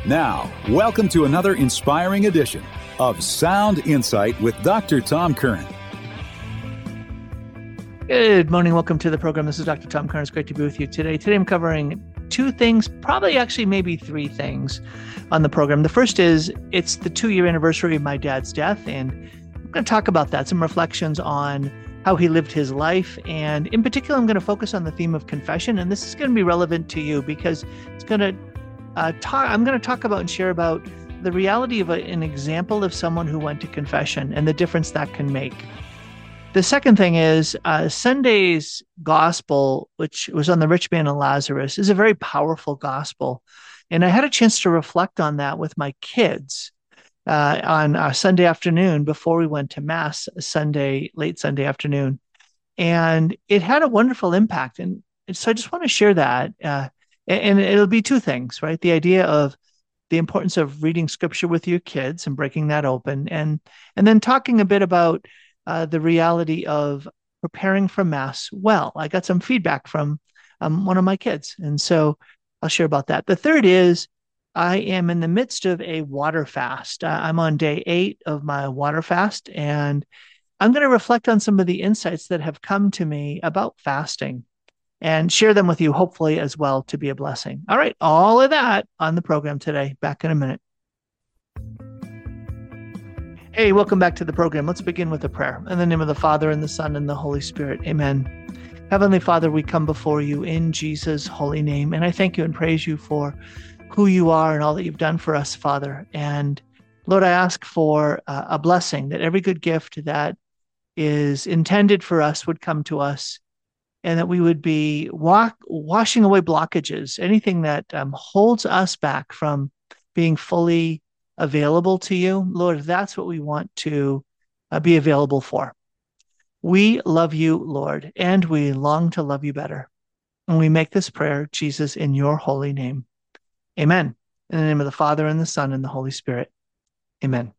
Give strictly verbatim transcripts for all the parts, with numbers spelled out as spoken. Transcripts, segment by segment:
Now, welcome to another inspiring edition of Sound Insight with Doctor Tom Curran. Good morning. Welcome to the program. This is Doctor Tom Curran. It's great to be with you today. Today I'm covering two things, probably actually maybe three things on the program. The first is it's the two-year anniversary of my dad's death, and I'm going to talk about that, some reflections on how he lived his life. And in particular, I'm going to focus on the theme of confession. And this is going to be relevant to you because it's going to uh, talk, I'm going to talk about and share about the reality of a, an example of someone who went to confession and the difference that can make. The second thing is uh, Sunday's gospel, which was on the rich man and Lazarus, is a very powerful gospel. And I had a chance to reflect on that with my kids uh, on our Sunday afternoon before we went to Mass Sunday, late Sunday afternoon. And it had a wonderful impact. And so I just want to share that. Uh, and it'll be two things, right? The idea of the importance of reading scripture with your kids and breaking that open. And, and then talking a bit about Uh, the reality of preparing for Mass well. I got some feedback from um, one of my kids, and so I'll share about that. The third is I am in the midst of a water fast. Uh, I'm on day eight of my water fast, and I'm going to reflect on some of the insights that have come to me about fasting and share them with you, hopefully, as well, to be a blessing. All right, all of that on the program today. Back in a minute. Hey, welcome back to the program. Let's begin with a prayer. In the name of the Father, and the Son, and the Holy Spirit. Amen. Heavenly Father, we come before you in Jesus' holy name, and I thank you and praise you for who you are and all that you've done for us, Father. And Lord, I ask for uh, a blessing, that every good gift that is intended for us would come to us, and that we would be walk, washing away blockages, anything that um, holds us back from being fully available to you. Lord, that's what we want to uh, be available for. We love you, Lord, and we long to love you better. And we make this prayer, Jesus, in your holy name. Amen. In the name of the Father, and the Son, and the Holy Spirit. Amen.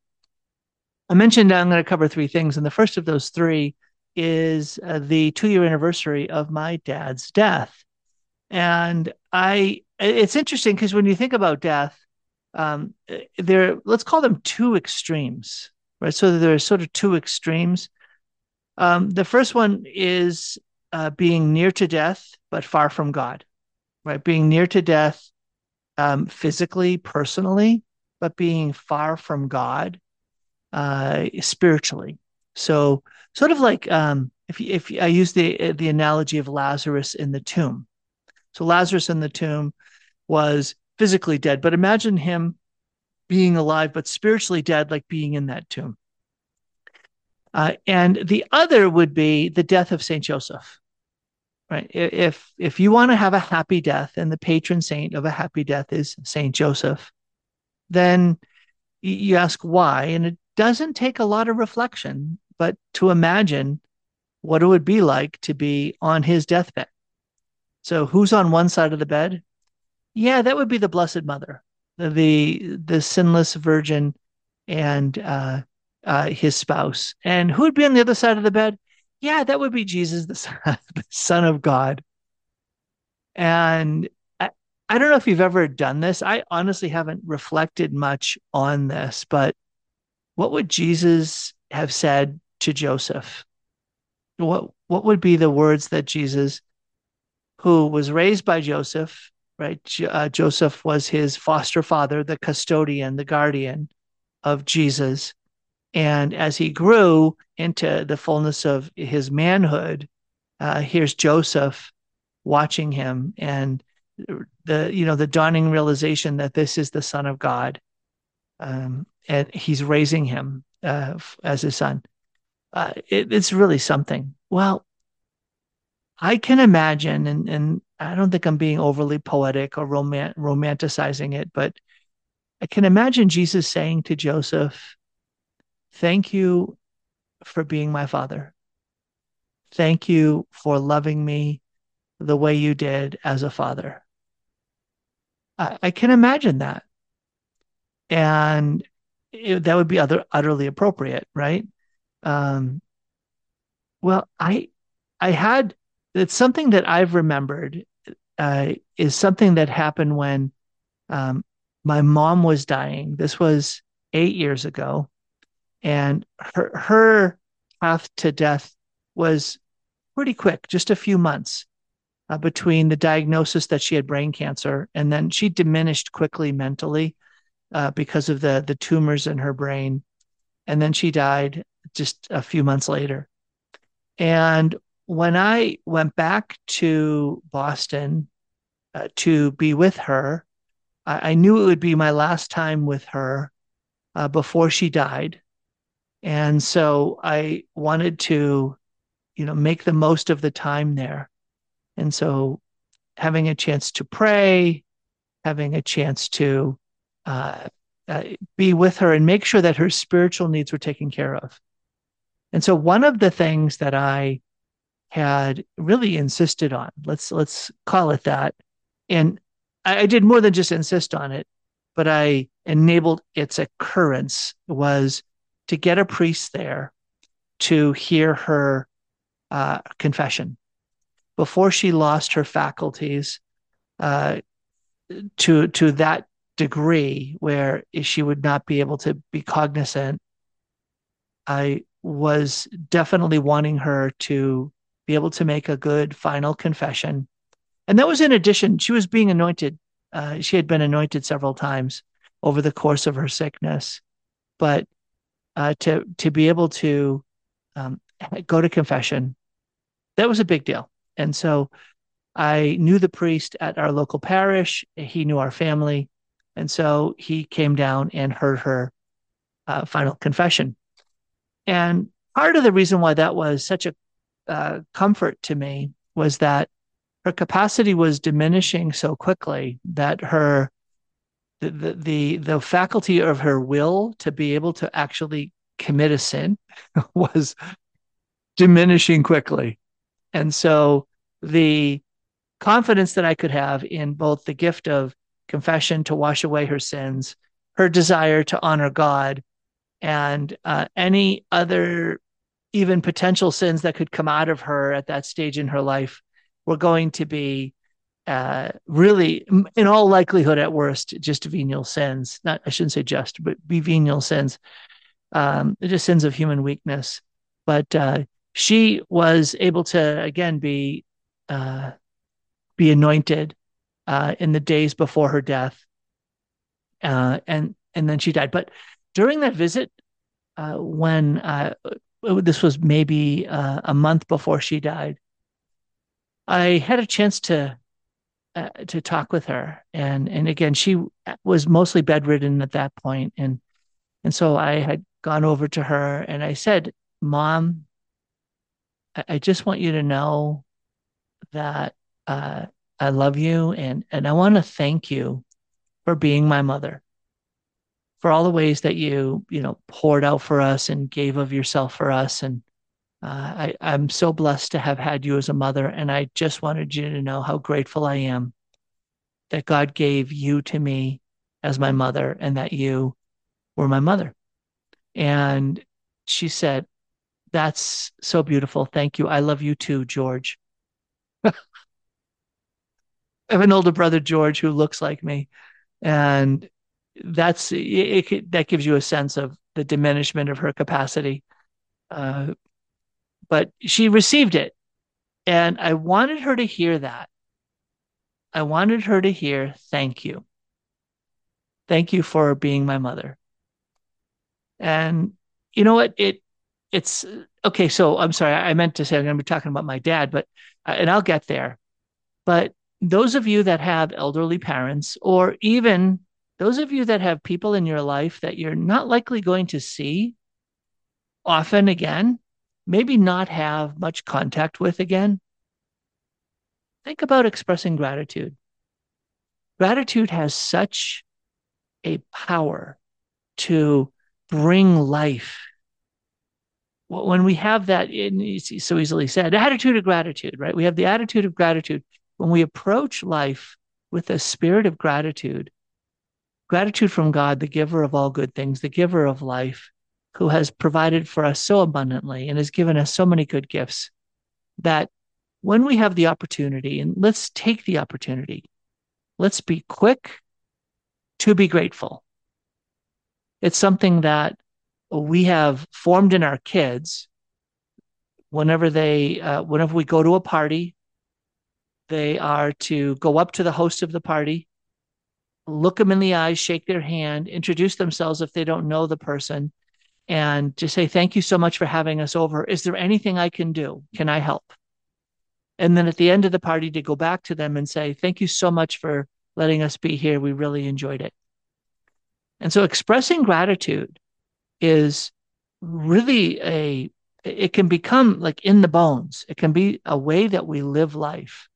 I mentioned I'm going to cover three things, and the first of those three is uh, the two-year anniversary of my dad's death. And I, it's interesting because when you think about death, Um, there, let's call them two extremes, right? So there are sort of two extremes. Um, the first one is uh, being near to death, but far from God, right? Being near to death um, physically, personally, but being far from God uh, spiritually. So sort of like um, if, if I use the, the analogy of Lazarus in the tomb. So Lazarus in the tomb was physically dead, but imagine him being alive, but spiritually dead, like being in that tomb. Uh, and the other would be the death of Saint Joseph, right? If, if you want to have a happy death, and the patron saint of a happy death is Saint Joseph, then you ask why, and it doesn't take a lot of reflection, but to imagine what it would be like to be on his deathbed. So who's on one side of the bed? Yeah, that would be the Blessed Mother, the the sinless Virgin, and uh, uh, his spouse. And who would be on the other side of the bed? Yeah, that would be Jesus, the Son, the Son of God. And I, I don't know if you've ever done this. I honestly haven't reflected much on this, but what would Jesus have said to Joseph? What what would be the words that Jesus, who was raised by Joseph, right? Uh, Joseph was his foster father, the custodian, the guardian of Jesus. And as he grew into the fullness of his manhood, uh, here's Joseph watching him, and the, you know, the dawning realization that this is the Son of God. Um, and he's raising him uh, as his son. Uh, it, it's really something. Well, I can imagine, and, and I don't think I'm being overly poetic or romant- romanticizing it, but I can imagine Jesus saying to Joseph, thank you for being my father. Thank you for loving me the way you did as a father. I, I can imagine that. And it, that would be other, utterly appropriate, right? Um, well, I, I had, it's something that I've remembered uh, is something that happened when um, my mom was dying. This was eight years ago, and her her path to death was pretty quick, just a few months uh, between the diagnosis that she had brain cancer, and then she diminished quickly mentally uh, because of the the tumors in her brain, and then she died just a few months later. And when I went back to Boston uh, to be with her, I, I knew it would be my last time with her uh, before she died. And so I wanted to, you know, make the most of the time there. And so having a chance to pray, having a chance to uh, uh, be with her and make sure that her spiritual needs were taken care of. And so one of the things that I had really insisted on, let's let's call it that, and I, I did more than just insist on it, but I enabled its occurrence, was to get a priest there to hear her uh, confession before she lost her faculties uh, to to that degree where she would not be able to be cognizant. I was definitely wanting her to be able to make a good final confession. And that was in addition, she was being anointed. Uh, she had been anointed several times over the course of her sickness. But uh, to, to be able to um, go to confession, that was a big deal. And so I knew the priest at our local parish. He knew our family. And so he came down and heard her uh, final confession. And part of the reason why that was such a uh, comfort to me was that her capacity was diminishing so quickly that her the, the the the faculty of her will to be able to actually commit a sin was diminishing quickly. And so the confidence that I could have in both the gift of confession to wash away her sins, her desire to honor God, and uh, any other even potential sins that could come out of her at that stage in her life were going to be uh, really, in all likelihood, at worst, just venial sins. Not, I shouldn't say just, but be venial sins, um, just sins of human weakness. But uh, she was able to again be uh, be anointed uh, in the days before her death, uh, and and then she died. But during that visit, uh, when uh, this was maybe uh, a month before she died, I had a chance to uh, to talk with her, and and again, she was mostly bedridden at that point, and and so I had gone over to her and I said, "Mom, I, I just want you to know that uh, I love you, and and I want to thank you for being my mother, for all the ways that you you know poured out for us and gave of yourself for us, and uh, I I'm so blessed to have had you as a mother, and I just wanted you to know how grateful I am that God gave you to me as my mother, and that you were my mother." And she said, "That's so beautiful. Thank you. I love you too, George." I have an older brother, George, who looks like me, and that's it, it, that gives you a sense of the diminishment of her capacity. Uh, but she received it, and I wanted her to hear that. I wanted her to hear, "Thank you. Thank you for being my mother." And you know what? It it's okay. So I'm sorry. I meant to say I'm going to be talking about my dad, but uh, and I'll get there. But those of you that have elderly parents, or even those of you that have people in your life that you're not likely going to see often again, maybe not have much contact with again, think about expressing gratitude. Gratitude has such a power to bring life. When we have that, it's so easily said, attitude of gratitude, right? We have the attitude of gratitude. When we approach life with a spirit of gratitude, gratitude from God, the giver of all good things, the giver of life, who has provided for us so abundantly and has given us so many good gifts, that when we have the opportunity, and let's take the opportunity, let's be quick to be grateful. It's something that we have formed in our kids. Whenever they, uh, whenever we go to a party, they are to go up to the host of the party, look them in the eyes, shake their hand, introduce themselves if they don't know the person, and just say, thank you so much for having us over. Is there anything I can do? Can I help? And then at the end of the party, to go back to them and say, thank you so much for letting us be here. We really enjoyed it. And so expressing gratitude is really a, it can become like in the bones. It can be a way that we live life.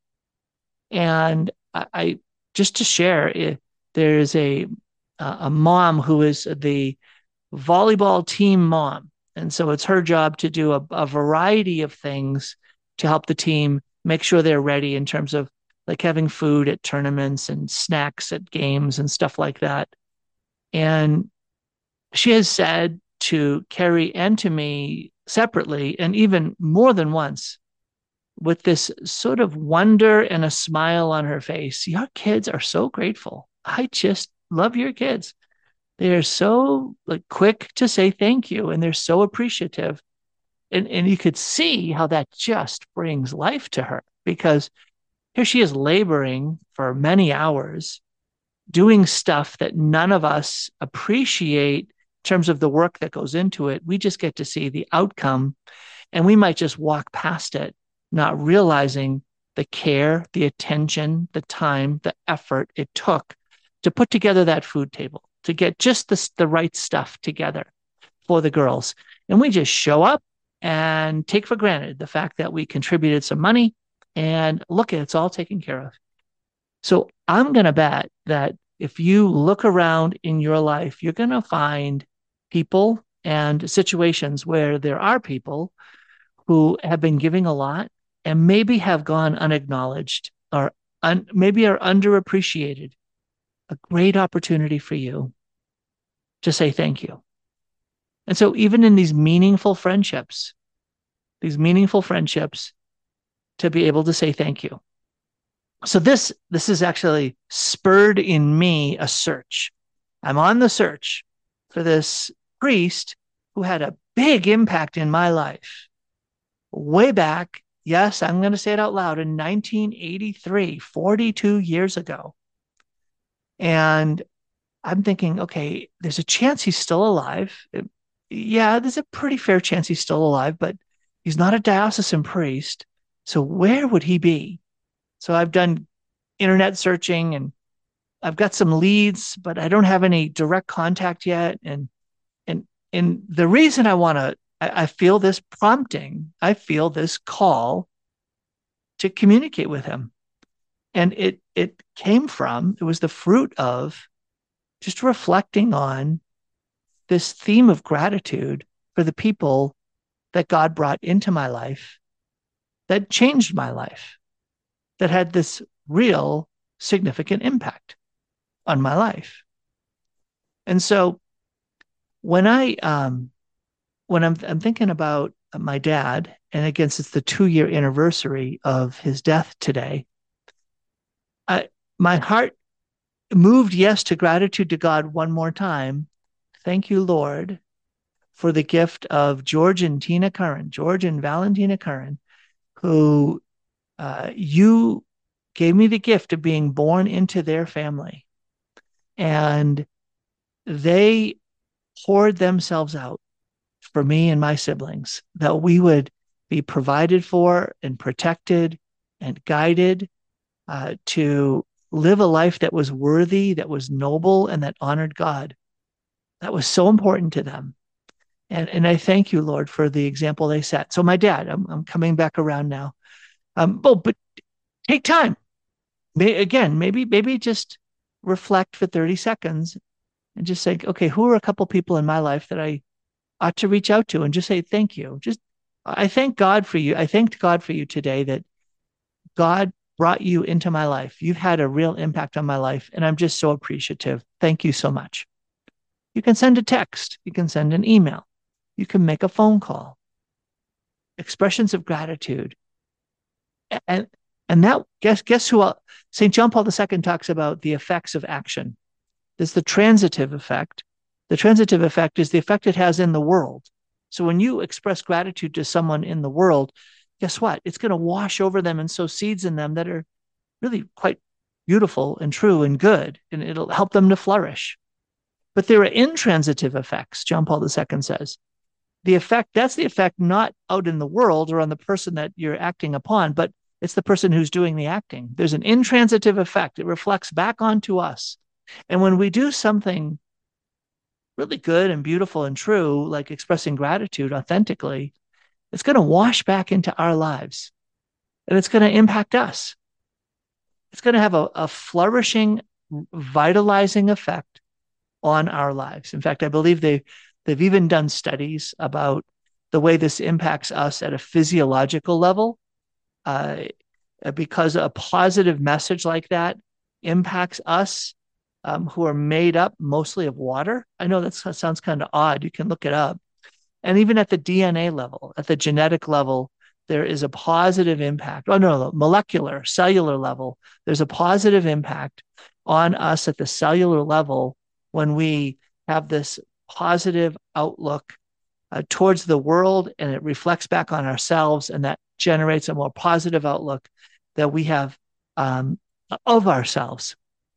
And I, I just to share, it, there's a, a mom who is the volleyball team mom. And so it's her job to do a, a variety of things to help the team make sure they're ready in terms of like having food at tournaments and snacks at games and stuff like that. And she has said to Carrie and to me separately, and even more than once, with this sort of wonder and a smile on her face, your kids are so grateful. I just love your kids. They are so like quick to say thank you, and they're so appreciative. And, and you could see how that just brings life to her, because here she is laboring for many hours, doing stuff that none of us appreciate in terms of the work that goes into it. We just get to see the outcome, and we might just walk past it, not realizing the care, the attention, the time, the effort it took to put together that food table, to get just the, the right stuff together for the girls. And we just show up and take for granted the fact that we contributed some money and look, it's all taken care of. So I'm going to bet that if you look around in your life, you're going to find people and situations where there are people who have been giving a lot and maybe have gone unacknowledged or un- maybe are underappreciated. A great opportunity for you to say thank you. And so even in these meaningful friendships, these meaningful friendships, to be able to say thank you. So this, this is actually spurred in me a search. I'm on the search for this priest who had a big impact in my life way back. Yes, I'm going to say it out loud, in nineteen eighty-three, forty-two years ago. And I'm thinking, okay, there's a chance he's still alive. Yeah, there's a pretty fair chance he's still alive, but he's not a diocesan priest. So where would he be? So I've done internet searching and I've got some leads, but I don't have any direct contact yet. And and and the reason I want to, I, I feel this prompting, I feel this call to communicate with him. And it it came from, it was the fruit of just reflecting on this theme of gratitude for the people that God brought into my life that changed my life, that had this real significant impact on my life. And so when I um when I'm I'm thinking about my dad, and again, it's the two-year anniversary of his death today, I my heart moved, yes, to gratitude to God one more time. Thank you, Lord, for the gift of George and Tina Curran, George and Valentina Curran, who uh, you gave me the gift of being born into their family. And they poured themselves out for me and my siblings, that we would be provided for and protected and guided uh, to live a life that was worthy, that was noble, and that honored God. That was so important to them. And, and I thank you, Lord, for the example they set. So my dad, I'm, I'm coming back around now. Um, oh, but take time. May, again, maybe, maybe just reflect for thirty seconds and just say, okay, who are a couple people in my life that I ought to reach out to and just say, thank you. Just, I thank God for you. I thanked God for you today, that God brought you into my life. You've had a real impact on my life, and I'm just so appreciative. Thank you so much. You can send a text. You can send an email. You can make a phone call. Expressions of gratitude. And, and that, guess, guess who, Saint John Paul the Second talks about the effects of action. There's the transitive effect. The transitive effect is the effect it has in the world. So when you express gratitude to someone in the world, guess what? It's going to wash over them and sow seeds in them that are really quite beautiful and true and good, and it'll help them to flourish. But there are intransitive effects, John Paul the Second says. The effect, that's the effect not out in the world or on the person that you're acting upon, but it's the person who's doing the acting. There's an intransitive effect. It reflects back onto us. And when we do something really good and beautiful and true, like expressing gratitude authentically, it's going to wash back into our lives, and it's going to impact us. It's going to have a, a flourishing, vitalizing effect on our lives. In fact, I believe they, they've even done studies about the way this impacts us at a physiological level, uh, because a positive message like that impacts us, um, who are made up mostly of water. I know that sounds kind of odd. You can look it up. And even at the D N A level, at the genetic level, there is a positive impact. Oh, no, no, molecular, cellular level. There's a positive impact on us at the cellular level when we have this positive outlook uh, towards the world, and it reflects back on ourselves, and that generates a more positive outlook that we have um, of ourselves.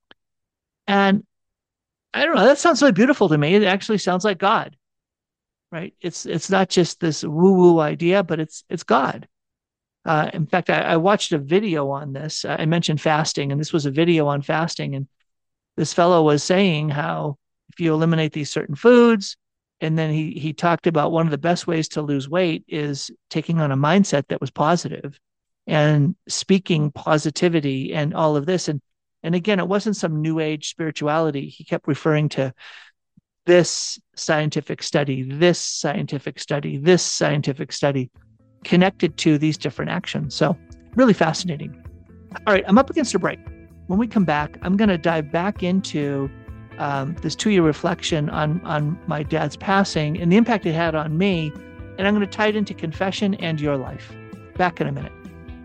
And I don't know, that sounds really beautiful to me. It actually sounds like God. Right? It's it's not just this woo-woo idea, but it's it's God. Uh, in fact, I, I watched a video on this. I mentioned fasting, and this was a video on fasting. And this fellow was saying how if you eliminate these certain foods, and then he he talked about one of the best ways to lose weight is taking on a mindset that was positive and speaking positivity and all of this. And and again, it wasn't some new age spirituality. He kept referring to this scientific study, this scientific study, this scientific study connected to these different actions. So really fascinating. All right, I'm up against a break. When we come back, I'm going to dive back into um, this two-year reflection on, on my dad's passing and the impact it had on me. And I'm going to tie it into confession and your life. Back in a minute.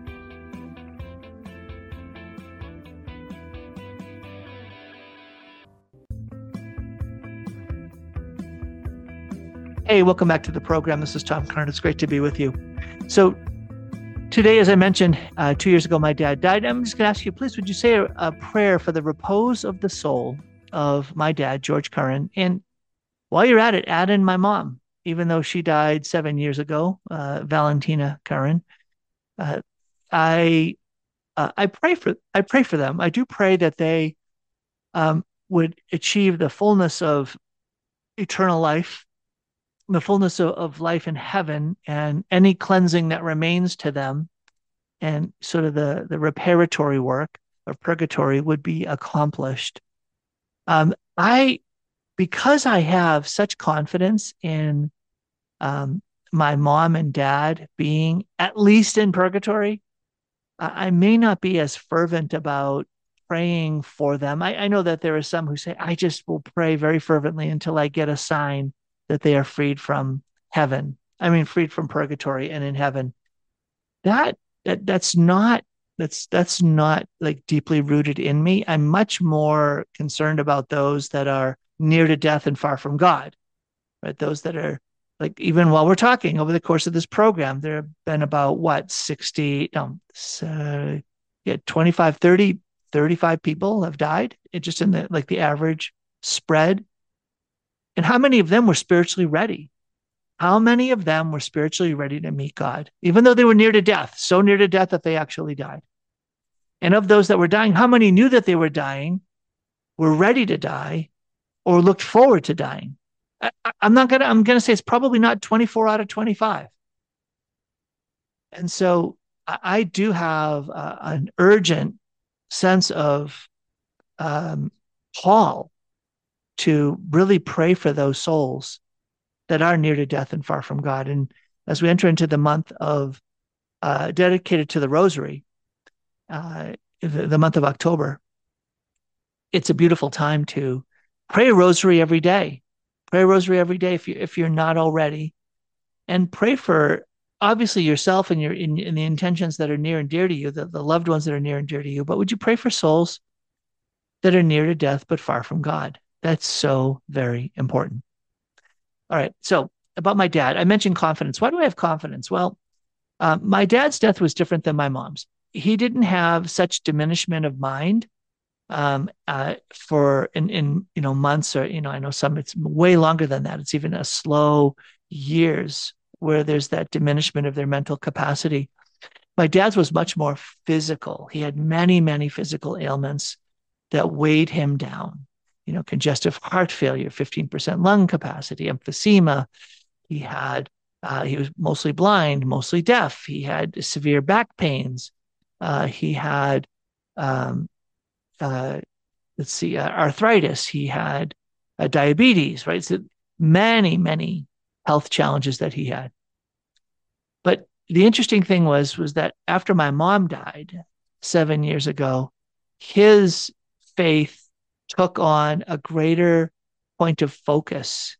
Hey, welcome back to the program. This is Tom Karn. It's great to be with you. So today, as I mentioned, uh, two years ago, my dad died. I'm just going to ask you, please, would you say a, a prayer for the repose of the soul of my dad, George Curran? And while you're at it, add in my mom, even though she died seven years ago, uh, Valentina Curran. Uh, I uh, I pray for I pray for them. I do pray that they um, would achieve the fullness of eternal life, the fullness of, of life in heaven, and any cleansing that remains to them, and sort of the, the reparatory work of purgatory would be accomplished. Um, I, because I have such confidence in um, my mom and dad being at least in purgatory, I, I may not be as fervent about praying for them. I, I know that there are some who say, I just will pray very fervently until I get a sign that they are freed from heaven. I mean, freed from purgatory and in heaven. That, that that's not that's that's not like deeply rooted in me. I'm much more concerned about those that are near to death and far from God, right? Those that are like, even while we're talking over the course of this program, there have been about what, sixty, no, uh, yeah, twenty-five, thirty, thirty-five people have died. It just in the, like the average spread. And how many of them were spiritually ready? How many of them were spiritually ready to meet God, even though they were near to death, so near to death that they actually died? And of those that were dying, how many knew that they were dying, were ready to die, or looked forward to dying? I, I'm not gonna. I'm gonna say it's probably not twenty-four out of twenty-five. And so I, I do have uh, an urgent sense of um, call to really pray for those souls that are near to death and far from God. And as we enter into the month of uh, dedicated to the Rosary, uh, the, the month of October, it's a beautiful time to pray a Rosary every day. Pray a Rosary every day if you if you're not already, and pray for obviously yourself and your in, in the intentions that are near and dear to you, the, the loved ones that are near and dear to you. But would you pray for souls that are near to death but far from God? That's so very important. All right. So about my dad, I mentioned confidence. Why do I have confidence? Well, uh, my dad's death was different than my mom's. He didn't have such diminishment of mind um, uh, for in, in you know months, or you know I know some it's way longer than that. It's even a slow years where there's that diminishment of their mental capacity. My dad's was much more physical. He had many many physical ailments that weighed him down. You know, congestive heart failure, fifteen percent lung capacity, emphysema. He had uh, he was mostly blind, mostly deaf. He had severe back pains. Uh, he had um, uh, let's see, uh, arthritis. He had uh, diabetes, right? So many, many health challenges that he had. But the interesting thing was, was that after my mom died seven years ago, his faith took on a greater point of focus.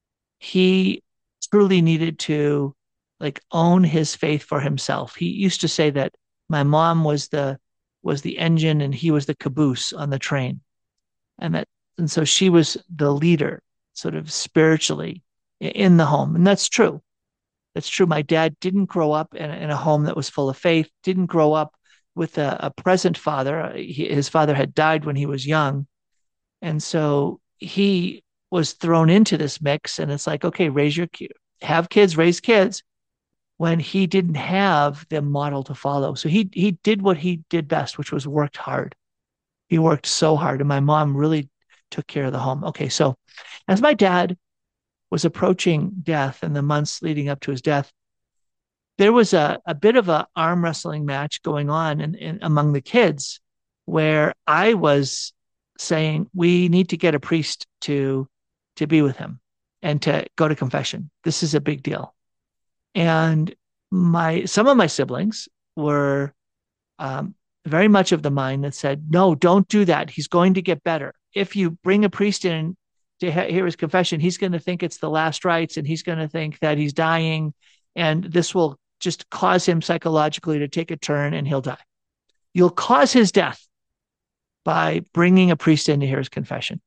He truly needed to like own his faith for himself. He used to say that my mom was the was the engine and he was the caboose on the train. And that and so she was the leader sort of spiritually in the home. And that's true. That's true. My dad didn't grow up in, in a home that was full of faith, didn't grow up with a, a present father. He, his father had died when he was young. And so he was thrown into this mix. And it's like, okay, raise your, have kids, raise kids, when he didn't have the model to follow. So he, he did what he did best, which was worked hard. He worked so hard. And my mom really took care of the home. Okay. So as my dad was approaching death and the months leading up to his death, there was a, a bit of an arm wrestling match going on in, in, among the kids where I was saying, we need to get a priest to, to be with him and to go to confession. This is a big deal. And my, some of my siblings were um, very much of the mind that said, no, don't do that. He's going to get better. If you bring a priest in to hear his confession, he's going to think it's the last rites and he's going to think that he's dying. And this will just cause him psychologically to take a turn and he'll die. You'll cause his death by bringing a priest in to hear his confession.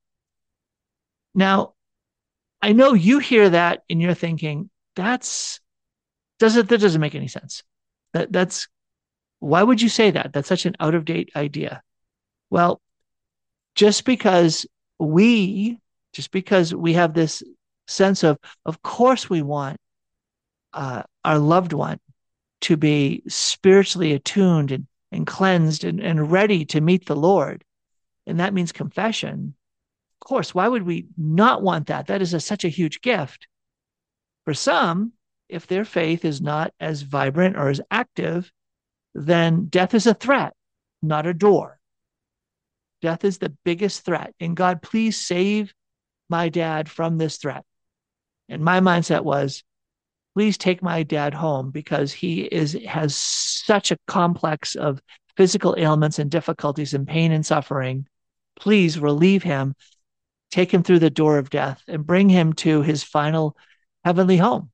Now, I know you hear that and you're thinking, that's, doesn't, that doesn't make any sense. That that's, why would you say that? That's such an out of date idea. Well, just because we, just because we have this sense of, of course we want uh, our loved one to be spiritually attuned and, and cleansed and, and ready to meet the Lord. And that means confession. Of course, why would we not want that? That is a, such a huge gift. For some, if their faith is not as vibrant or as active, then death is a threat, not a door. Death is the biggest threat. And God, please save my dad from this threat. And my mindset was, please take my dad home because he is has such a complex of physical ailments and difficulties and pain and suffering. Please relieve him, take him through the door of death and bring him to his final heavenly home.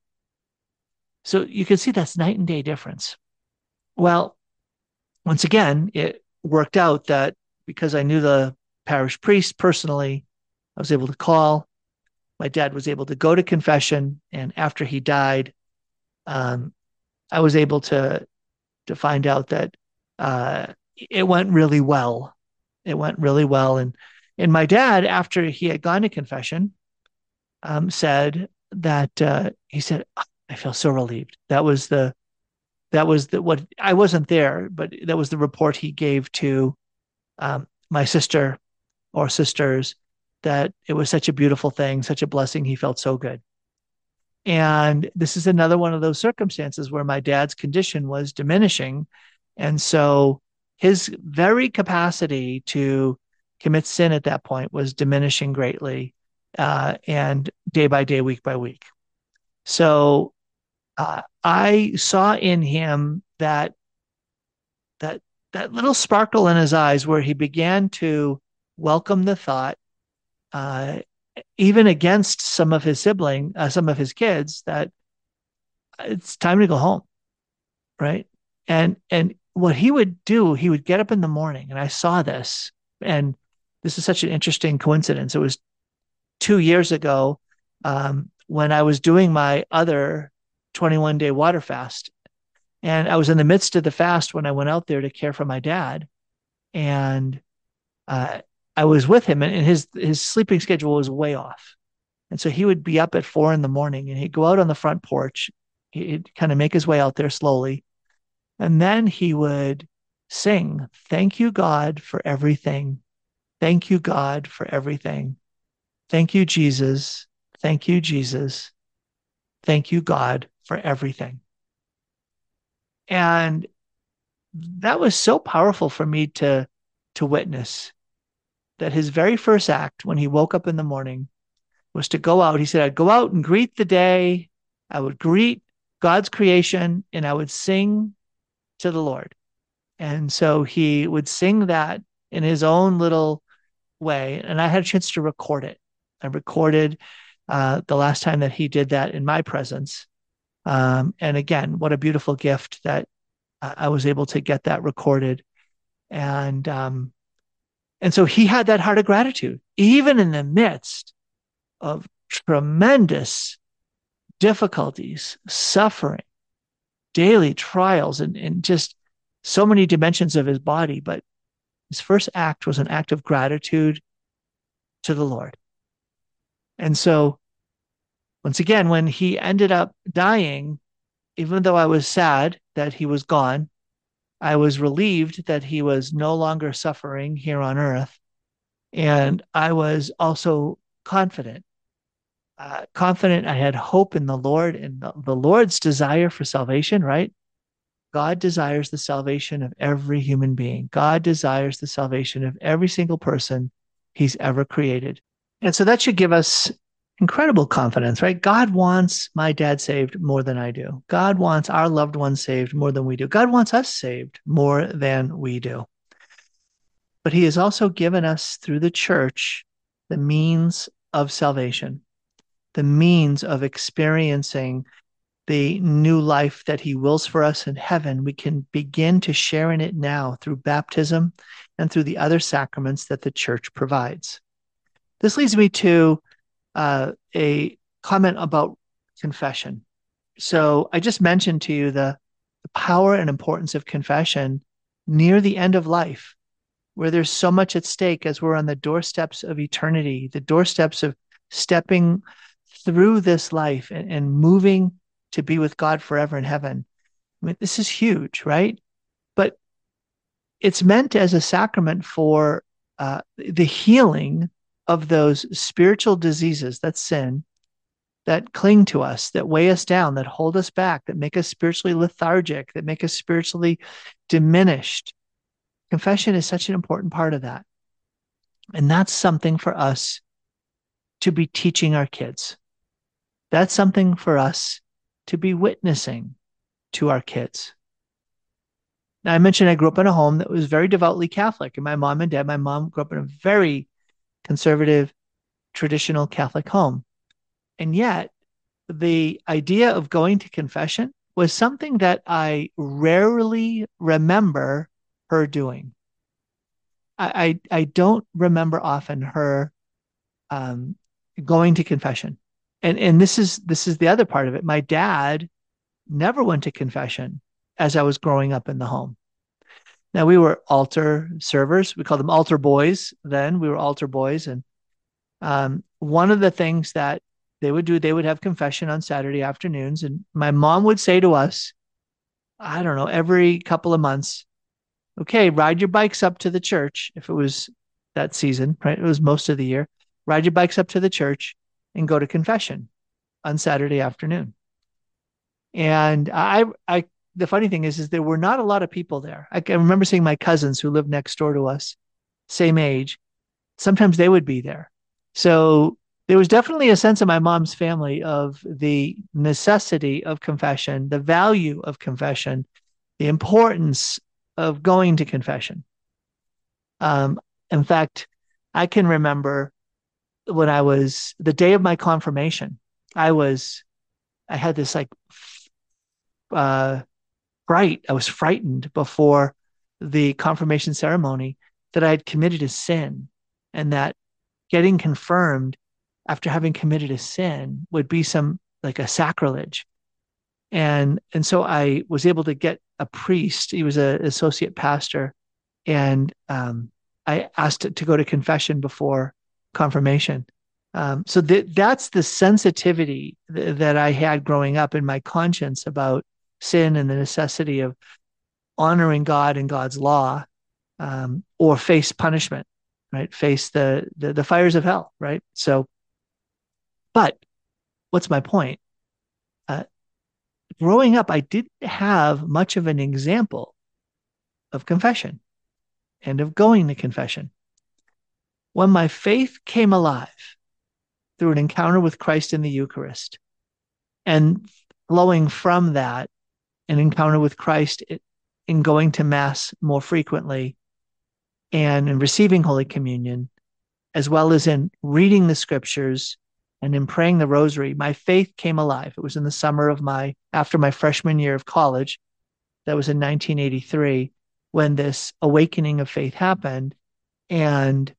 So you can see that's night and day difference. Well, once again, it worked out that because I knew the parish priest personally, I was able to call. My dad was able to go to confession. And after he died, um, I was able to, to find out that uh, it went really well. It went really well. And, and my dad, after he had gone to confession, um, said that uh, he said, I feel so relieved. That was the, that was the, what I wasn't there, but that was the report he gave to um, my sister or sisters, that it was such a beautiful thing, such a blessing. He felt so good. And this is another one of those circumstances where my dad's condition was diminishing. And so his very capacity to commit sin at that point was diminishing greatly, uh, and day by day, week by week. So uh, I saw in him that, that, that little sparkle in his eyes where he began to welcome the thought, uh, even against some of his sibling, uh, some of his kids, that it's time to go home, right? And and what he would do, he would get up in the morning, and I saw this, and this is such an interesting coincidence. It was two years ago, um, when I was doing my other twenty-one day water fast. And I was in the midst of the fast when I went out there to care for my dad. And uh, I was with him, and, and his his sleeping schedule was way off. And so he would be up at four in the morning, and he'd go out on the front porch. He'd kind of make his way out there slowly. And then he would sing, "Thank you, God, for everything. Thank you, God, for everything. Thank you, Jesus. Thank you, Jesus. Thank you, God, for everything." And that was so powerful for me to, to witness, that his very first act when he woke up in the morning was to go out. He said, "I'd go out and greet the day. I would greet God's creation, and I would sing to the Lord." And so he would sing that in his own little way. And I had a chance to record it. I recorded uh, the last time that he did that in my presence. Um, and again, what a beautiful gift that uh, I was able to get that recorded. And um, and so he had that heart of gratitude, even in the midst of tremendous difficulties, suffering, daily trials, and, and just so many dimensions of his body. But his first act was an act of gratitude to the Lord. And so, once again, when he ended up dying, even though I was sad that he was gone, I was relieved that he was no longer suffering here on earth. And I was also confident, uh, confident I had hope in the Lord and the, the Lord's desire for salvation, right? God desires the salvation of every human being. God desires the salvation of every single person he's ever created. And so that should give us incredible confidence, right? God wants my dad saved more than I do. God wants our loved ones saved more than we do. God wants us saved more than we do. But he has also given us through the church the means of salvation, the means of experiencing the new life that he wills for us in heaven. We can begin to share in it now through baptism and through the other sacraments that the church provides. This leads me to uh, a comment about confession. So I just mentioned to you the, the power and importance of confession near the end of life, where there's so much at stake as we're on the doorsteps of eternity, the doorsteps of stepping through this life and, and moving to be with God forever in heaven. I mean, this is huge, right? But it's meant as a sacrament for uh, the healing of those spiritual diseases, that's sin, that cling to us, that weigh us down, that hold us back, that make us spiritually lethargic, that make us spiritually diminished. Confession is such an important part of that. And that's something for us to be teaching our kids. That's something for us to be witnessing to our kids. Now, I mentioned I grew up in a home that was very devoutly Catholic, and my mom and dad, my mom grew up in a very conservative, traditional Catholic home. And yet, the idea of going to confession was something that I rarely remember her doing. I, I, I don't remember often her um, going to confession. And, and this is this is the other part of it. My dad never went to confession as I was growing up in the home. Now, we were altar servers. We called them altar boys then. We were altar boys. And um, one of the things that they would do, they would have confession on Saturday afternoons. And my mom would say to us, I don't know, every couple of months, okay, ride your bikes up to the church. If it was that season, right? It was most of the year. Ride your bikes up to the church and go to confession on Saturday afternoon. And I, I, the funny thing is, is there were not a lot of people there. I can remember seeing my cousins who lived next door to us, same age. Sometimes they would be there. So there was definitely a sense in my mom's family of the necessity of confession, the value of confession, the importance of going to confession. Um, in fact, I can remember when I was, the day of my confirmation, I was, I had this like, uh, fright. I was frightened before the confirmation ceremony that I had committed a sin, and that getting confirmed after having committed a sin would be some like a sacrilege. And and so I was able to get a priest. He was an associate pastor, and um, I asked to go to confession before confirmation. Um, so th- that's the sensitivity th- that I had growing up in my conscience about sin and the necessity of honoring God and God's law, um, or face punishment, right? Face the, the the fires of hell, right? So, but what's my point? Uh, growing up, I didn't have much of an example of confession and of going to confession. When my faith came alive through an encounter with Christ in the Eucharist, and flowing from that, an encounter with Christ in going to Mass more frequently and in receiving Holy Communion, as well as in reading the scriptures and in praying the rosary, my faith came alive. It was in the summer of my, after my freshman year of college, that was in nineteen eighty-three, when this awakening of faith happened. And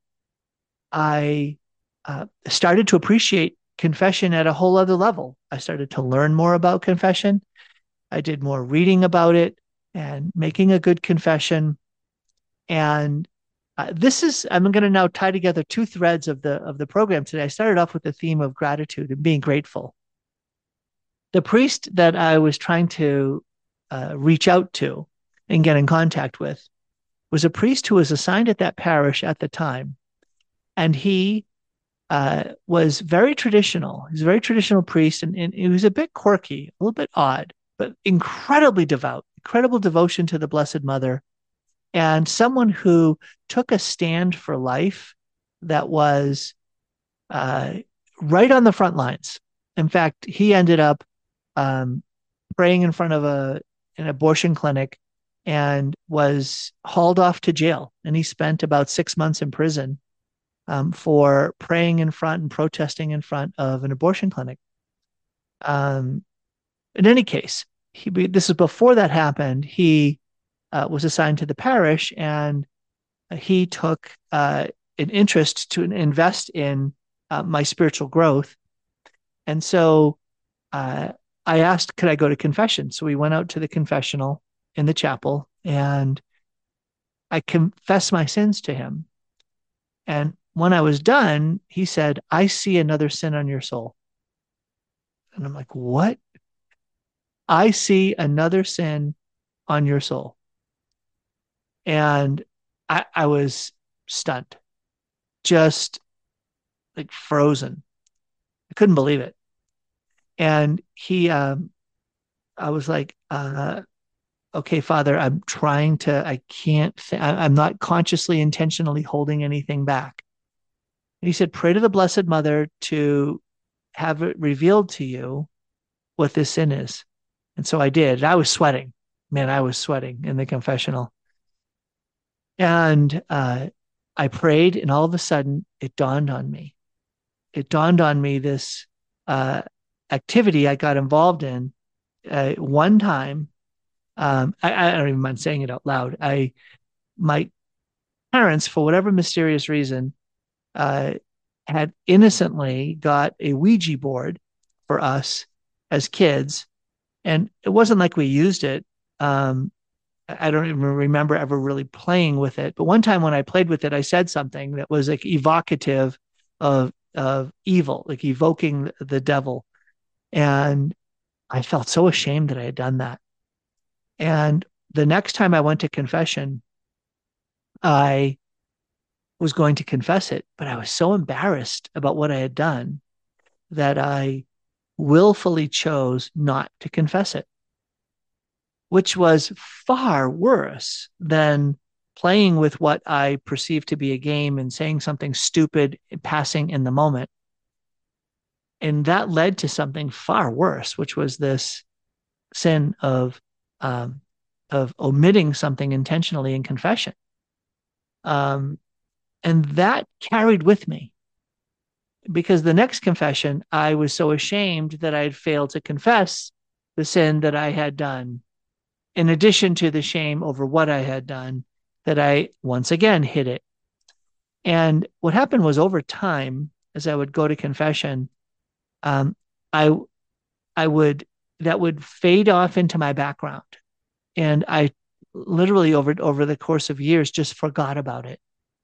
I uh, started to appreciate confession at a whole other level. I started to learn more about confession. I did more reading about it and making a good confession. And uh, this is, I'm going to now tie together two threads of the of the program today. I started off with the theme of gratitude and being grateful. The priest that I was trying to uh, reach out to and get in contact with was a priest who was assigned at that parish at the time. And he uh, was very traditional. He's a very traditional priest, and, and he was a bit quirky, a little bit odd, but incredibly devout, incredible devotion to the Blessed Mother, and someone who took a stand for life that was uh, right on the front lines. In fact, he ended up um, praying in front of a an abortion clinic and was hauled off to jail. And he spent about six months in prison um, for praying in front and protesting in front of an abortion clinic. Um, in any case, he, this is before that happened. He uh, was assigned to the parish, and he took uh, an interest to invest in uh, my spiritual growth. And so uh, I asked, could I go to confession? So we went out to the confessional in the chapel, and I confessed my sins to him. And when I was done, he said, I see another sin on your soul. And I'm like, what? I see another sin on your soul. And I, I was stunned, just like frozen. I couldn't believe it. And he, um, I was like, uh, okay, Father, I'm trying to, I can't, th- I, I'm not consciously, intentionally holding anything back. And he said, pray to the Blessed Mother to have it revealed to you what this sin is. And so I did. I was sweating. Man, I was sweating in the confessional. And uh, I prayed, and all of a sudden it dawned on me. It dawned on me this uh, activity I got involved in uh, one time. Um, I, I don't even mind saying it out loud. I, my parents, for whatever mysterious reason, uh, had innocently got a Ouija board for us as kids. And it wasn't like we used it. Um, I don't even remember ever really playing with it. But one time when I played with it, I said something that was like evocative of, of evil, like evoking the devil. And I felt so ashamed that I had done that. And the next time I went to confession, I was going to confess it, but I was so embarrassed about what I had done that I willfully chose not to confess it, which was far worse than playing with what I perceived to be a game and saying something stupid, passing in the moment. And that led to something far worse, which was this sin of um, of omitting something intentionally in confession. Um, and that carried with me, because the next confession, I was so ashamed that I had failed to confess the sin that I had done, in addition to the shame over what I had done, that I once again hid it. And what happened was, over time, as I would go to confession, um, I I would that would fade off into my background, and I literally over over the course of years just forgot about it.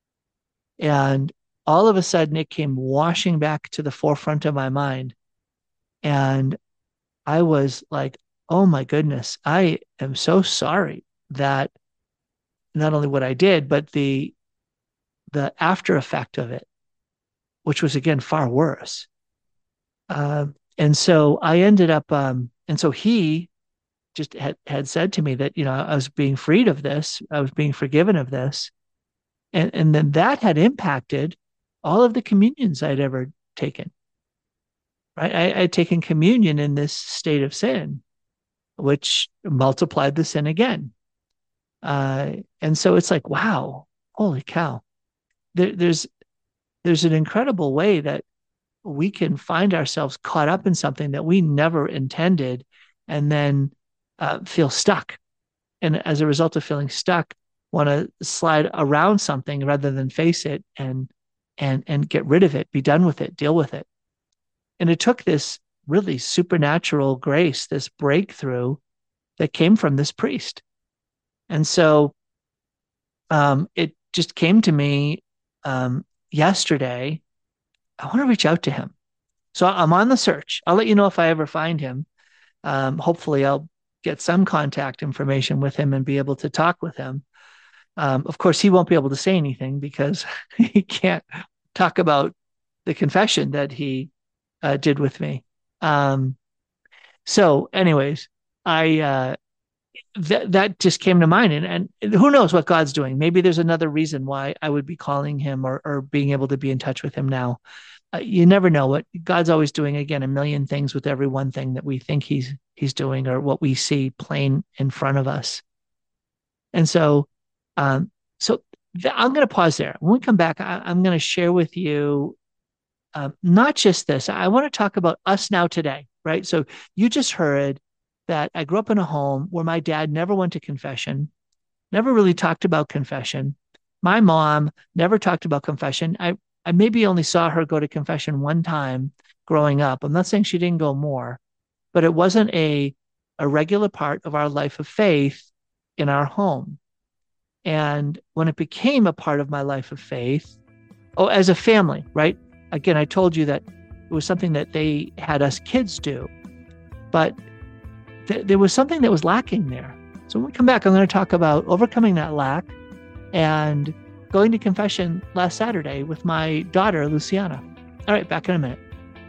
And all of a sudden, it came washing back to the forefront of my mind, and I was like, "Oh my goodness, I am so sorry that not only what I did, but the the after effect of it, which was again far worse." Uh, and so I ended up, um, and so he just had, had said to me that, you know, I was being freed of this, I was being forgiven of this. And, and then that had impacted all of the communions I'd ever taken, right? I, I'd taken communion in this state of sin, which multiplied the sin again. Uh, and so it's like, wow, holy cow. There, there's, there's an incredible way that we can find ourselves caught up in something that we never intended, and then uh, feel stuck. And as a result of feeling stuck, want to slide around something rather than face it and and and get rid of it, be done with it, deal with it. And it took this really supernatural grace, this breakthrough that came from this priest. And so um, it just came to me um, yesterday. I want to reach out to him. So I'm on the search. I'll let you know if I ever find him. Um, hopefully, I'll get some contact information with him and be able to talk with him. Um, of course, he won't be able to say anything because he can't talk about the confession that he uh, did with me. Um, so, anyways, I uh, that that just came to mind, and, and who knows what God's doing? Maybe there's another reason why I would be calling him or or being able to be in touch with him now. Uh, you never know what God's always doing. Again, a million things with every one thing that we think he's he's doing or what we see plain in front of us. And so, um, so th- I'm going to pause there. When we come back, I- I'm going to share with you um, not just this. I want to talk about us now today, right? So you just heard that I grew up in a home where my dad never went to confession, never really talked about confession. My mom never talked about confession. I I maybe only saw her go to confession one time growing up. I'm not saying she didn't go more, but it wasn't a, a regular part of our life of faith in our home. And when it became a part of my life of faith, oh, as a family, right? Again, I told you that it was something that they had us kids do, but th- there was something that was lacking there. So when we come back, I'm going to talk about overcoming that lack and going to confession last Saturday with my daughter, Luciana. All right, back in a minute.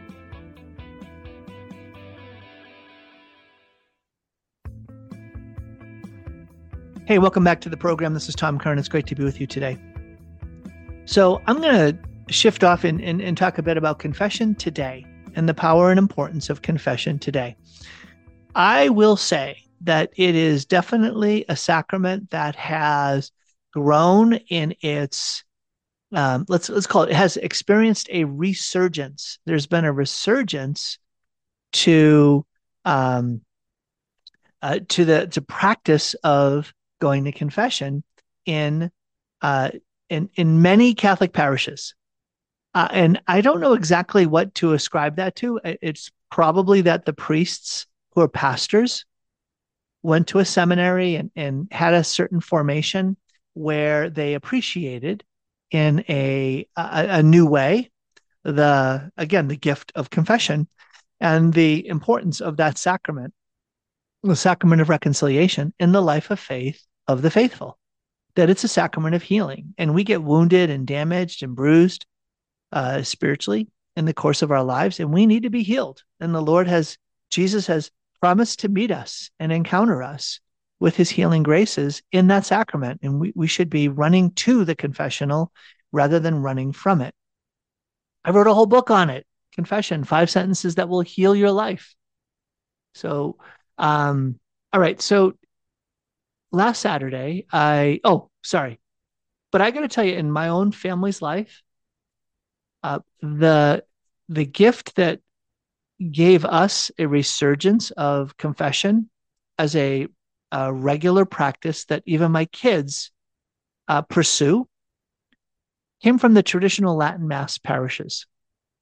Hey, welcome back to the program. This is Tom Kern. It's great to be with you today. So I'm going to shift off and, and, and talk a bit about confession today and the power and importance of confession today. I will say that it is definitely a sacrament that has grown in its, um, let's let's call it, it has experienced a resurgence. There's been a resurgence to um, uh, to the to practice of going to confession in uh, in in many Catholic parishes, uh, and I don't know exactly what to ascribe that to. It's probably that the priests who are pastors went to a seminary and, and had a certain formation where they appreciated in a, a a new way the again the gift of confession and the importance of that sacrament, the sacrament of reconciliation in the life of faith of the faithful, that it's a sacrament of healing. And we get wounded and damaged and bruised uh, spiritually in the course of our lives, and we need to be healed. And the Lord has, Jesus has promised to meet us and encounter us with his healing graces in that sacrament. And we, we should be running to the confessional rather than running from it. I wrote a whole book on it, Confession, Five Sentences That Will Heal Your Life. So, um, all right. So last Saturday, I, oh, sorry. But I got to tell you, in my own family's life, uh, the, the gift that gave us a resurgence of confession as a, a regular practice that even my kids uh, pursue came from the traditional Latin Mass parishes.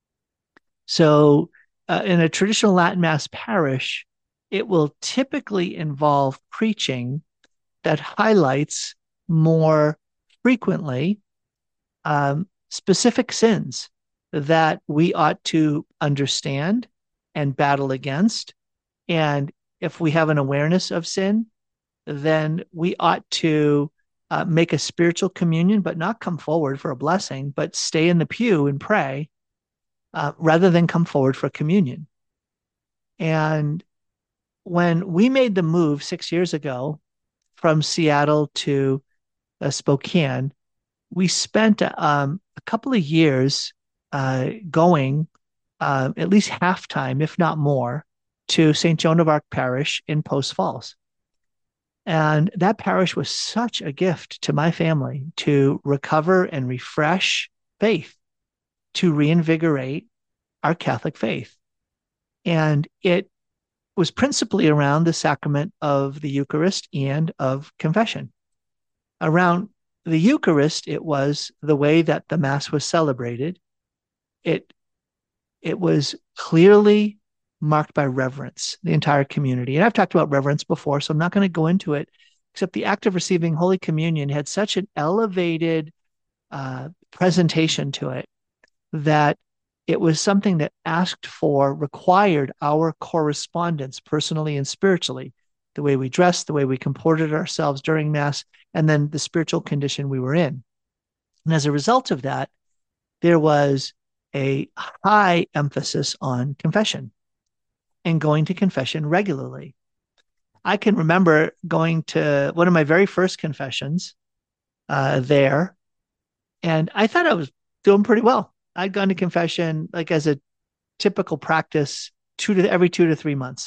So, uh, in a traditional Latin Mass parish, it will typically involve preaching that highlights more frequently um, specific sins that we ought to understand and battle against. And if we have an awareness of sin, then we ought to uh, make a spiritual communion, but not come forward for a blessing, but stay in the pew and pray uh, rather than come forward for communion. And when we made the move six years ago from Seattle to uh, Spokane, we spent um, a couple of years uh, going uh, at least half time, if not more, to Saint Joan of Arc Parish in Post Falls. And that parish was such a gift to my family to recover and refresh faith, to reinvigorate our Catholic faith. And it was principally around the sacrament of the Eucharist and of confession. Around the Eucharist, it was the way that the Mass was celebrated. It, it was clearly marked by reverence, the entire community. And I've talked about reverence before, so I'm not going to go into it, except the act of receiving Holy Communion had such an elevated uh, presentation to it that it was something that asked for, required our correspondence personally and spiritually, the way we dressed, the way we comported ourselves during Mass, and then the spiritual condition we were in. And as a result of that, there was a high emphasis on confession and going to confession regularly. I can remember going to one of my very first confessions uh, there, and I thought I was doing pretty well. I'd gone to confession like as a typical practice two to every two to three months.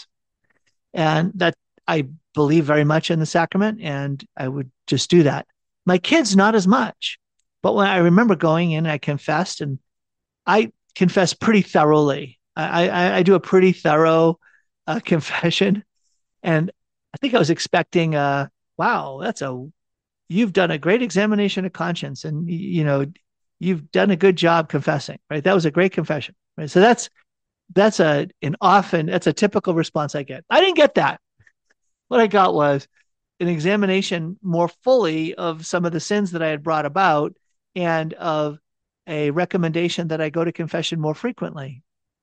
And that I believe very much in the sacrament, and I would just do that. My kids, not as much. But when I remember going in, I confessed, and I confess pretty thoroughly. I, I, I do a pretty thorough uh, confession. And I think I was expecting, uh, wow, that's a, you've done a great examination of conscience, and, you know, you've done a good job confessing, right? That was a great confession, right? So that's, that's a, an often, that's a typical response I get. I didn't get that. What I got was an examination more fully of some of the sins that I had brought about, and of a recommendation that I go to confession more frequently.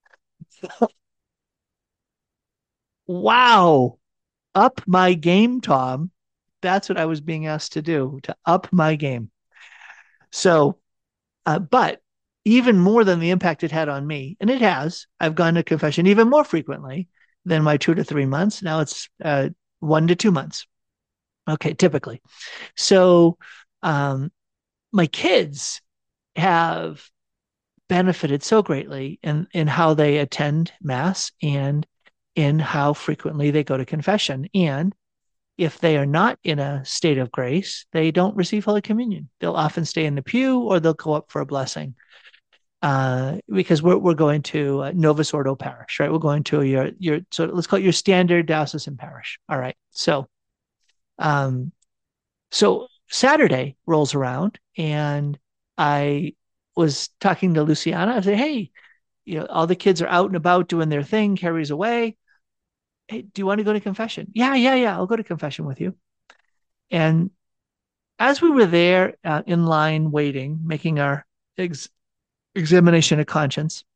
Wow. Up my game, Tom. That's what I was being asked to do, to up my game. So, uh, but even more than the impact it had on me, and it has, I've gone to confession even more frequently than my two to three months. Now it's uh, one to two months. Okay, typically. So um, my kids have benefited so greatly in, in how they attend Mass and in how frequently they go to confession. And if they are not in a state of grace, they don't receive Holy Communion. They'll often stay in the pew, or they'll go up for a blessing. Uh, because we're we're going to uh, Novus Ordo Parish, right? We're going to your your so let's call it your standard diocesan parish. All right. So, um, so Saturday rolls around, and I was talking to Luciana. I said, "Hey, you know, all the kids are out and about doing their thing. Carrie's away. Hey, do you want to go to confession?" Yeah, yeah, yeah. I'll go to confession with you. And as we were there uh, in line waiting, making our ex- examination of conscience,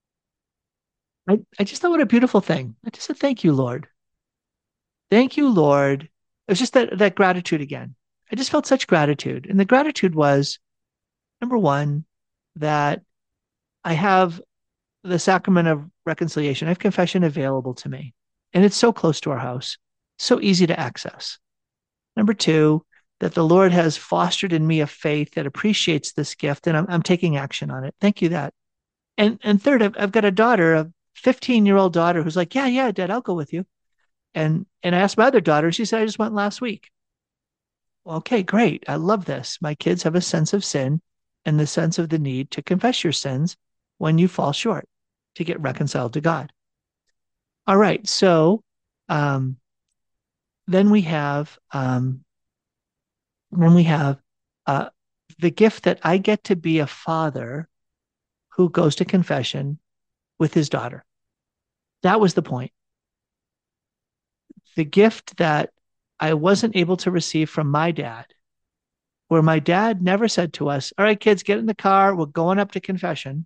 I, I just thought, what a beautiful thing. I just said, thank you, Lord. Thank you, Lord. It was just that, that gratitude again. I just felt such gratitude. And the gratitude was, number one, that I have the sacrament of reconciliation. I have confession available to me. And it's so close to our house, so easy to access. Number two, that the Lord has fostered in me a faith that appreciates this gift, and I'm, I'm taking action on it. Thank you, that. And and third, I've, I've got a daughter, a fifteen-year-old daughter, who's like, yeah, yeah, Dad, I'll go with you. And and I asked my other daughter, and she said, I just went last week. Well, okay, great. I love this. My kids have a sense of sin and the sense of the need to confess your sins when you fall short, to get reconciled to God. All right, so um, then we have um, then we have uh, the gift that I get to be a father who goes to confession with his daughter. That was the point. The gift that I wasn't able to receive from my dad, where my dad never said to us, all right, kids, get in the car. We're going up to confession.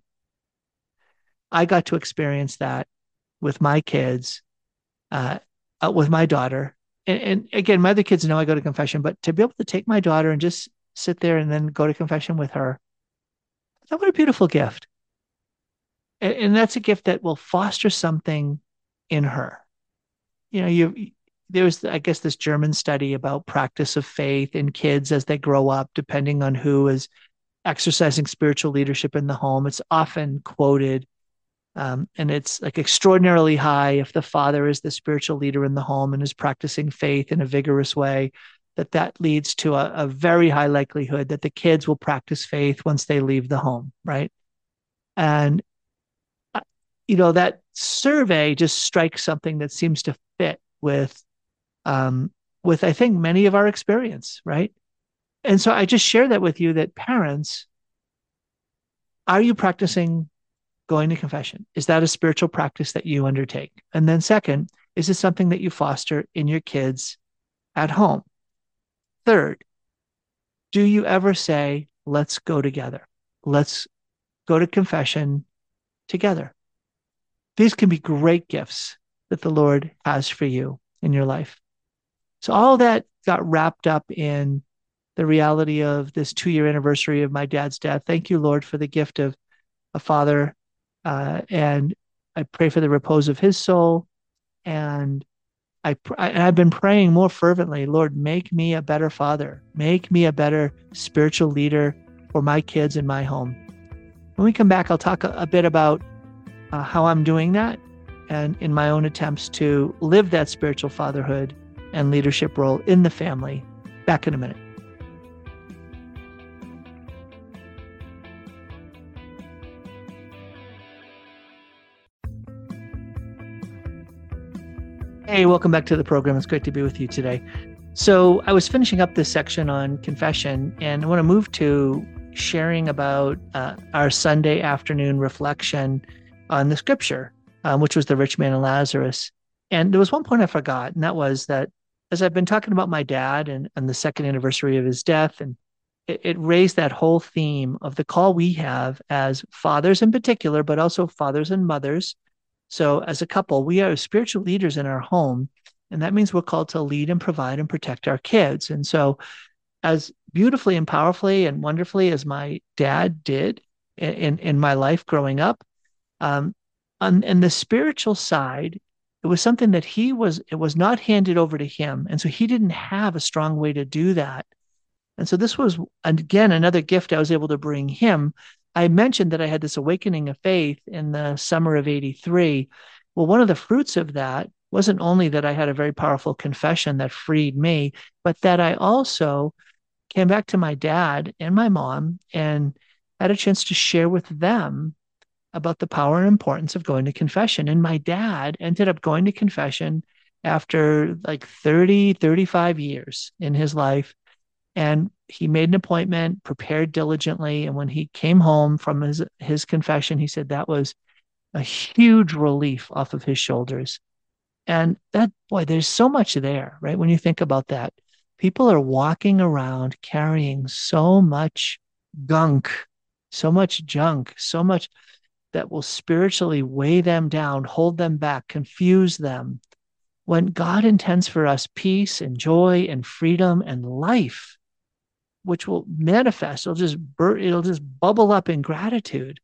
I got to experience that with my kids, uh, uh, with my daughter. And, and again, my other kids know I go to confession, but to be able to take my daughter and just sit there and then go to confession with her, that what a beautiful gift. And, and that's a gift that will foster something in her. You know, you there was, I guess, this German study about practice of faith in kids as they grow up, depending on who is exercising spiritual leadership in the home. It's often quoted, um, and it's like extraordinarily high if the father is the spiritual leader in the home and is practicing faith in a vigorous way, that that leads to a, a very high likelihood that the kids will practice faith once they leave the home, right? And, uh, you know, that survey just strikes something that seems to fit with, um, with, I think, many of our experience, right? And so I just share that with you, that parents, are you practicing going to confession? Is that a spiritual practice that you undertake? And then second, is it something that you foster in your kids at home? Third, do you ever say, let's go together? Let's go to confession together. These can be great gifts that the Lord has for you in your life. So all that got wrapped up in the reality of this two-year anniversary of my dad's death. Thank you, Lord, for the gift of a father. Uh, and I pray for the repose of his soul. And I, I, I've been praying more fervently, Lord, make me a better father. Make me a better spiritual leader for my kids in my home. When we come back, I'll talk a, a bit about uh, how I'm doing that and in my own attempts to live that spiritual fatherhood and leadership role in the family. Back in a minute. Hey, welcome back to the program. It's great to be with you today. So I was finishing up this section on confession, and I want to move to sharing about uh, our Sunday afternoon reflection on the scripture, um, which was the rich man and Lazarus. And there was one point I forgot, and that was that as I've been talking about my dad and, and the second anniversary of his death, and it, it raised that whole theme of the call we have as fathers in particular, but also fathers and mothers. So as a couple, we are spiritual leaders in our home, and that means we're called to lead and provide and protect our kids. And so as beautifully and powerfully and wonderfully as my dad did in, in, in my life growing up, um, on, on the spiritual side, it was something that he was, it was not handed over to him. And so he didn't have a strong way to do that. And so this was, again, another gift I was able to bring him. I mentioned that I had this awakening of faith in the summer of eighty-three. Well, one of the fruits of that wasn't only that I had a very powerful confession that freed me, but that I also came back to my dad and my mom and had a chance to share with them about the power and importance of going to confession. And my dad ended up going to confession after like thirty, thirty-five years in his life. And he made an appointment, prepared diligently. And when he came home from his, his confession, he said that was a huge relief off of his shoulders. And that, boy, there's so much there, right? When you think about that, people are walking around carrying so much gunk, so much junk, so much that will spiritually weigh them down, hold them back, confuse them. When God intends for us peace and joy and freedom and life, which will manifest, it'll just bur- it'll just bubble up in gratitude.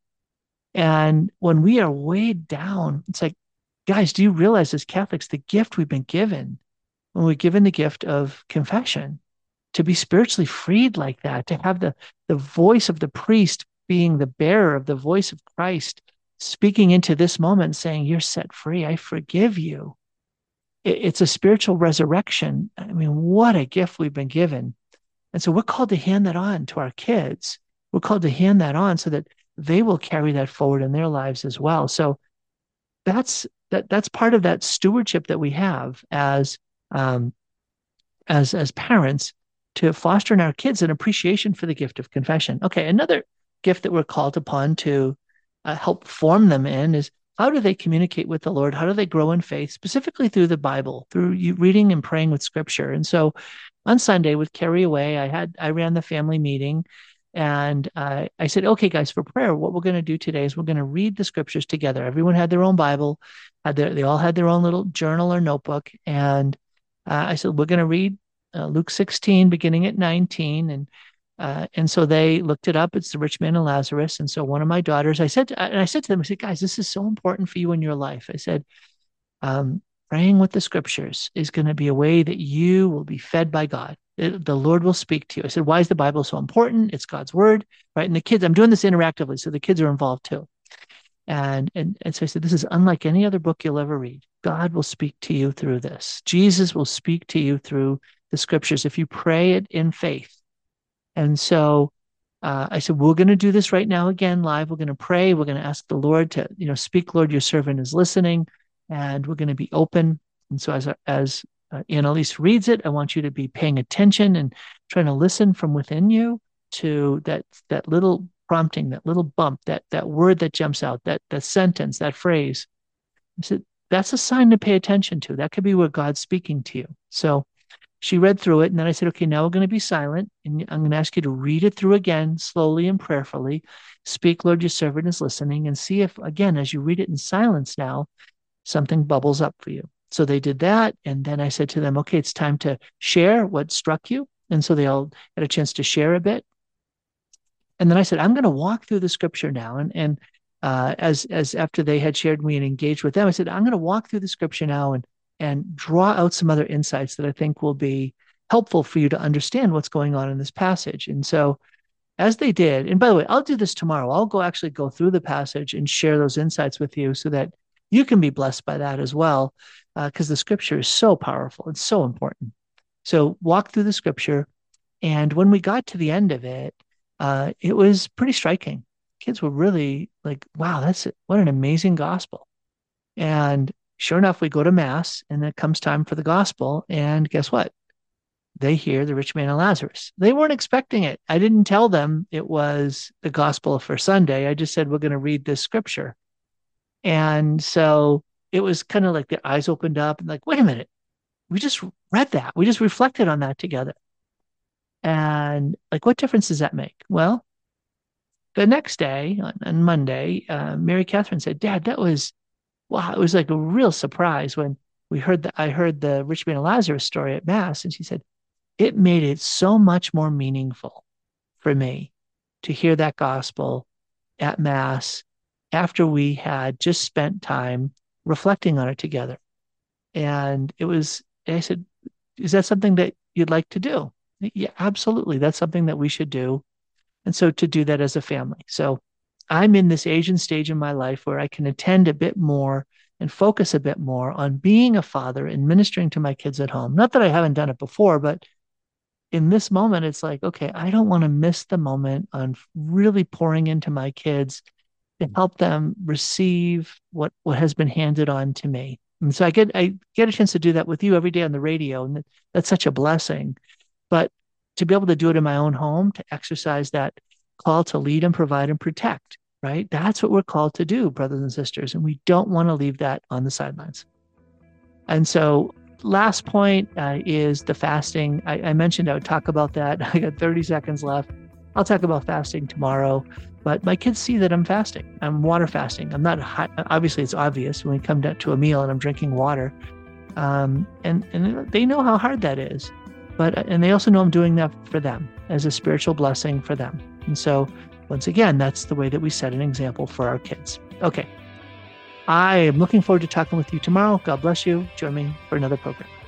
And when we are weighed down, it's like, guys, do you realize as Catholics, the gift we've been given when we're given the gift of confession, to be spiritually freed like that, to have the, the voice of the priest being the bearer of the voice of Christ, speaking into this moment, saying, you're set free, I forgive you. It, it's a spiritual resurrection. I mean, what a gift we've been given. And so we're called to hand that on to our kids. We're called to hand that on so that they will carry that forward in their lives as well. So that's that that's part of that stewardship that we have as um, as as parents, to foster in our kids an appreciation for the gift of confession. Okay, another gift that we're called upon to uh, help form them in is how do they communicate with the Lord? How do they grow in faith, specifically through the Bible, through you reading and praying with Scripture? And so on Sunday with Carrie away, I had I ran the family meeting, and uh, I said, okay, guys, for prayer, what we're going to do today is we're going to read the Scriptures together. Everyone had their own Bible, had their, they all had their own little journal or notebook, and uh, I said, we're going to read uh, Luke sixteen, beginning at nineteen, and Uh, and so they looked it up. It's the rich man and Lazarus. And so one of my daughters, I said, and I said to them, I said, guys, this is so important for you in your life. I said, um, praying with the Scriptures is going to be a way that you will be fed by God. It, the Lord will speak to you. I said, why is the Bible so important? It's God's word, right? And the kids, I'm doing this interactively, so the kids are involved too. And, and, and so I said, this is unlike any other book you'll ever read. God will speak to you through this. Jesus will speak to you through the Scriptures if you pray it in faith. And so uh, I said, we're going to do this right now again, live. We're going to pray. We're going to ask the Lord to, you know, speak, Lord, your servant is listening, and we're going to be open. And so as, as uh, Annalise reads it, I want you to be paying attention and trying to listen from within you to that, that little prompting, that little bump, that, that word that jumps out, that, that sentence, that phrase. I said, that's a sign to pay attention to. That could be where God's speaking to you. So she read through it, and then I said, okay, now we're going to be silent, and I'm going to ask you to read it through again, slowly and prayerfully. Speak, Lord, your servant is listening, and see if, again, as you read it in silence now, something bubbles up for you. So they did that, and then I said to them, okay, it's time to share what struck you. And so they all had a chance to share a bit. And then I said, I'm going to walk through the Scripture now. And, and uh, as, as after they had shared me and engaged with them, I said, I'm going to walk through the Scripture now and and draw out some other insights that I think will be helpful for you to understand what's going on in this passage. And so as they did, and by the way, I'll do this tomorrow. I'll go actually go through the passage and share those insights with you so that you can be blessed by that as well, because uh, the Scripture is so powerful. It's so important. So walk through the Scripture. And when we got to the end of it, uh, it was pretty striking. Kids were really like, wow, that's it. What an amazing gospel. And sure enough, we go to Mass, and it comes time for the gospel, and guess what? They hear the rich man and Lazarus. They weren't expecting it. I didn't tell them it was the gospel for Sunday. I just said, we're going to read this Scripture. And so it was kind of like their eyes opened up and like, wait a minute, we just read that. We just reflected on that together. And like, what difference does that make? Well, the next day, on, on Monday, uh, Mary Catherine said, Dad, that was wow, it was like a real surprise when we heard that I heard the rich man and Lazarus story at Mass. And she said, it made it so much more meaningful for me to hear that gospel at Mass after we had just spent time reflecting on it together. And it was, I said, is that something that you'd like to do? Yeah, absolutely. That's something that we should do. And so to do that as a family. So I'm in this Asian stage in my life where I can attend a bit more and focus a bit more on being a father and ministering to my kids at home. Not that I haven't done it before, but in this moment, it's like, okay, I don't want to miss the moment on really pouring into my kids to help them receive what, what has been handed on to me. And so I get, I get a chance to do that with you every day on the radio, and that's such a blessing. But to be able to do it in my own home, to exercise that call to lead and provide and protect, right? That's what we're called to do, brothers and sisters. And we don't want to leave that on the sidelines. And so last point uh, is the fasting. I, I mentioned I would talk about that. I got thirty seconds left. I'll talk about fasting tomorrow, but my kids see that I'm fasting. I'm water fasting. I'm not, high, obviously it's obvious when we come down to a meal and I'm drinking water. Um, and, and they know how hard that is. But, and they also know I'm doing that for them as a spiritual blessing for them. And so once again, that's the way that we set an example for our kids. Okay. I am looking forward to talking with you tomorrow. God bless you. Join me for another program.